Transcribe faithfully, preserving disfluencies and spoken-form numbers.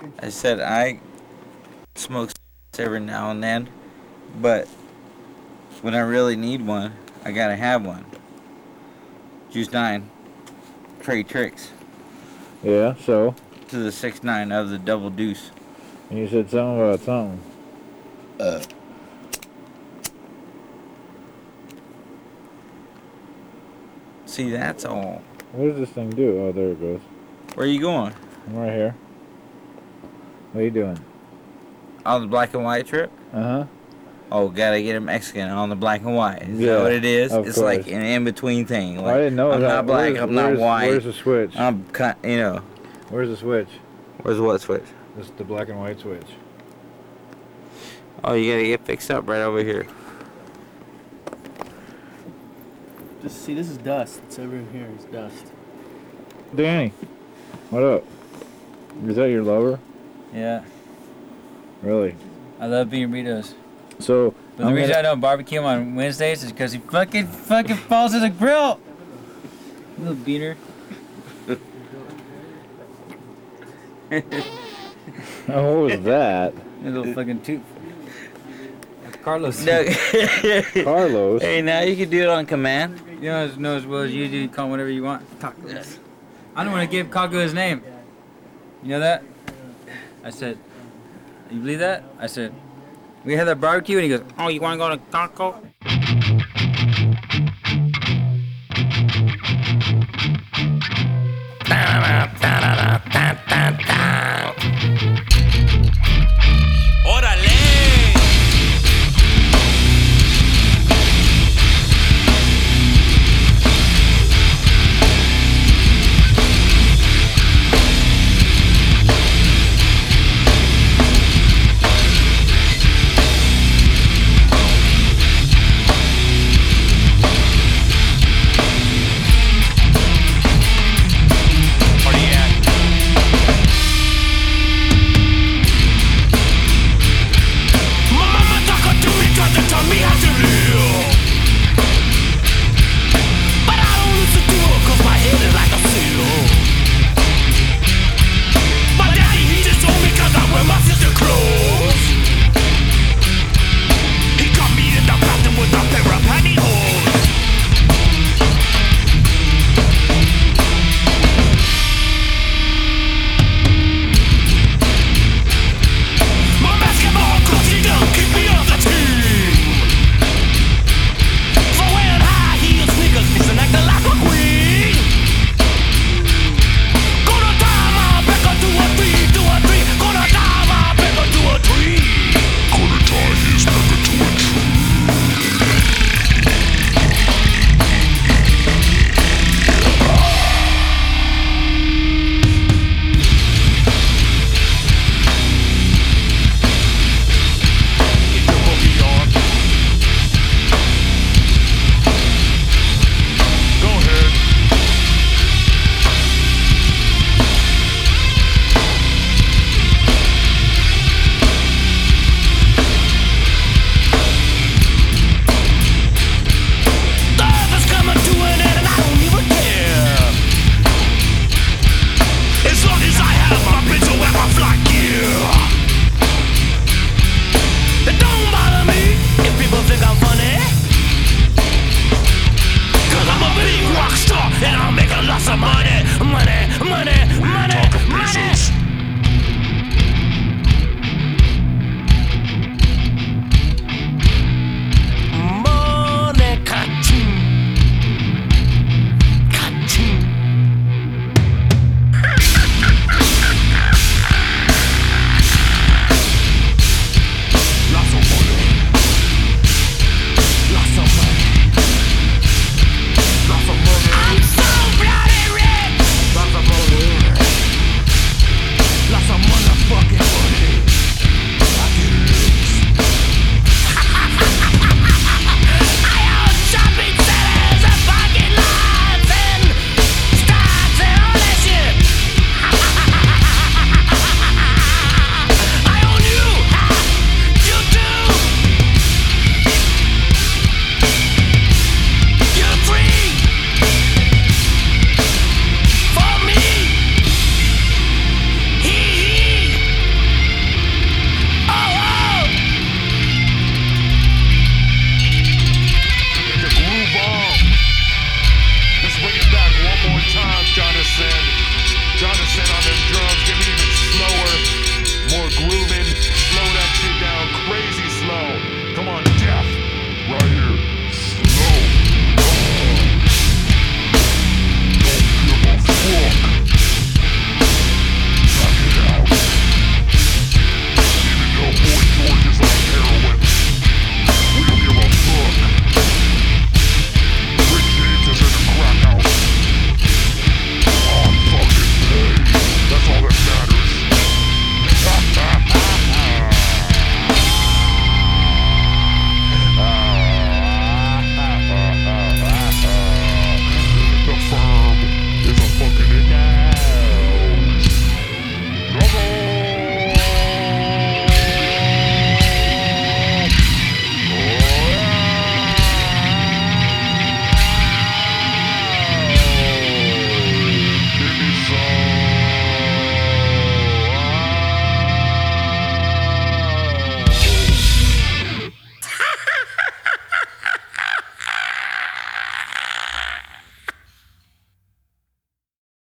I said I smoke every now and then, but when I really need one, I gotta have one. Juice nine, Trey Tricks Yeah, so? to the six nine of the double deuce. And you said something about something. Uh. See, that's all. What does this thing do? Oh, there it goes. Where are you going? I'm right here. What are you doing? On the black and white trip? Uh-huh. Oh, gotta get a Mexican on the black and white. Is Yeah, that what it is? of It's course. like an in-between thing. Like, I didn't know I'm that. not black, Where's- I'm not where's- white. Where's the switch? I'm, cut- you know. Where's the switch? Where's what switch? This is the black and white switch. Oh, you gotta get fixed up right over here. Just see, this is dust. It's over in here. It's dust. Danny, what up? Is that your lover? Yeah, Really? I love bean burritos. So, But the I'm reason gonna- I don't barbecue 'em on Wednesdays is because he fucking fucking falls in the grill. Little beaner. Oh, what was that? A little fucking toot. Carlos. No. Carlos. Hey, now you can do it on command. You know as, know as well as you do. Call him whatever you want. Tacos. I don't want to give Kago his name. You know that? I said, you believe that? I said, we had that barbecue, and he goes, oh, you want to go to Taco?